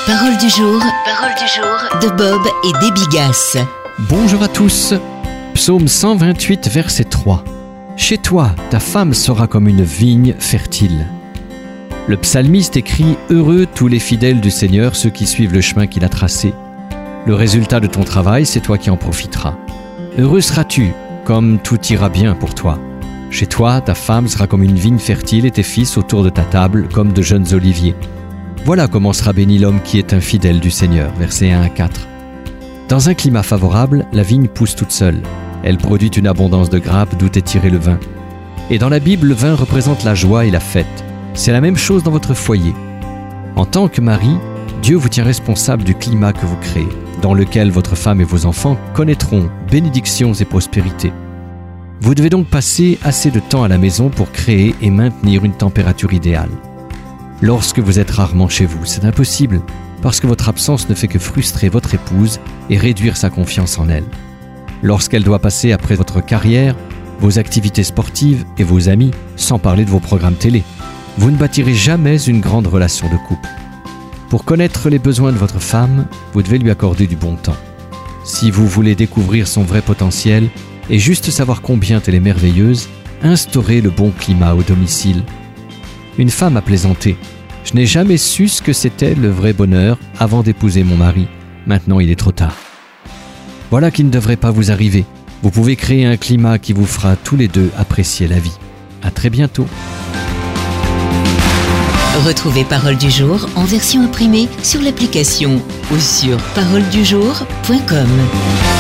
Parole du jour de Bob et Déby Gasse. Bonjour à tous. Psaume 128, verset 3. Chez toi, ta femme sera comme une vigne fertile. Le psalmiste écrit « Heureux tous les fidèles du Seigneur, ceux qui suivent le chemin qu'il a tracé. Le résultat de ton travail, c'est toi qui en profiteras. Heureux seras-tu, comme tout ira bien pour toi. Chez toi, ta femme sera comme une vigne fertile et tes fils autour de ta table comme de jeunes oliviers. Voilà comment sera béni l'homme qui est un fidèle du Seigneur. » Versets 1 à 4. Dans un climat favorable, la vigne pousse toute seule. Elle produit une abondance de grappes d'où est tiré le vin. Et dans la Bible, le vin représente la joie et la fête. C'est la même chose dans votre foyer. En tant que mari, Dieu vous tient responsable du climat que vous créez, dans lequel votre femme et vos enfants connaîtront bénédictions et prospérité. Vous devez donc passer assez de temps à la maison pour créer et maintenir une température idéale. Lorsque vous êtes rarement chez vous, c'est impossible, parce que votre absence ne fait que frustrer votre épouse et réduire sa confiance en elle. Lorsqu'elle doit passer après votre carrière, vos activités sportives et vos amis, sans parler de vos programmes télé, vous ne bâtirez jamais une grande relation de couple. Pour connaître les besoins de votre femme, vous devez lui accorder du bon temps. Si vous voulez découvrir son vrai potentiel et juste savoir combien elle est merveilleuse, instaurez le bon climat au domicile. Une femme a plaisanté. « Je n'ai jamais su ce que c'était le vrai bonheur avant d'épouser mon mari. Maintenant, il est trop tard. » Voilà qui ne devrait pas vous arriver. Vous pouvez créer un climat qui vous fera tous les deux apprécier la vie. À très bientôt. Retrouvez Parole du jour en version imprimée sur l'application ou sur paroledujour.com.